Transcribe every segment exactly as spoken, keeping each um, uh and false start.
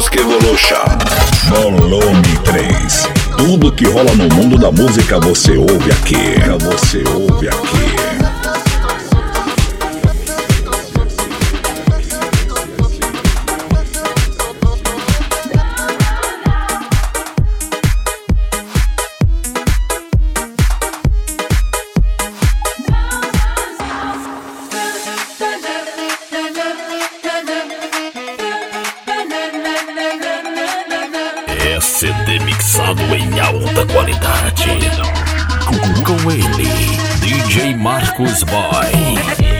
Music Evolution. Volume três. Tudo que rola no mundo da música você ouve aqui. Você ouve aqui. C D mixado em alta qualidade. Com ele, D J Marcos Boy.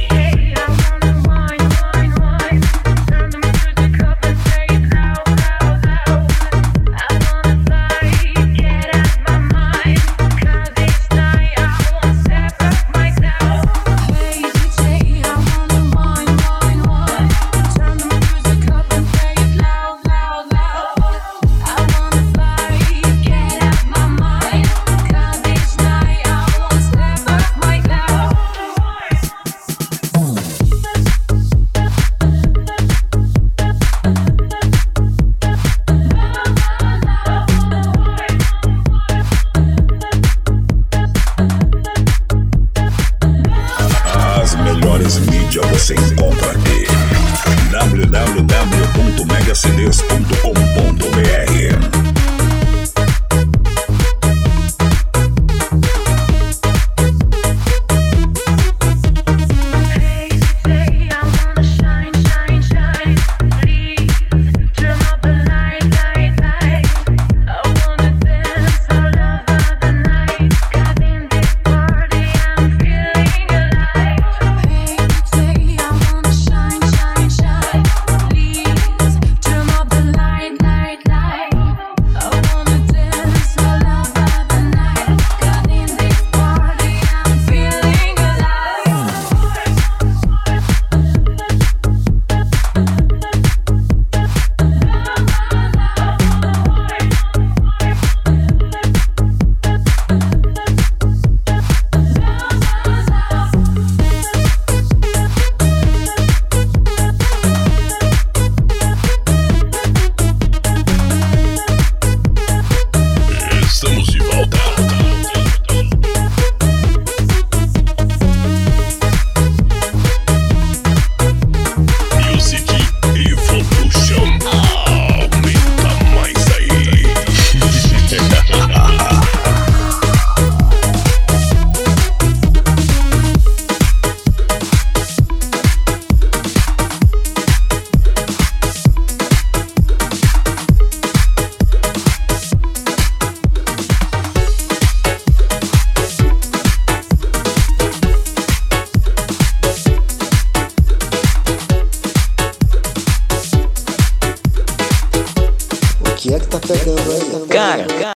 Melhores mídias você encontra aqui. w w w ponto mega c d s ponto com ponto b r. O que é que tá pegando aí? Cara, cara.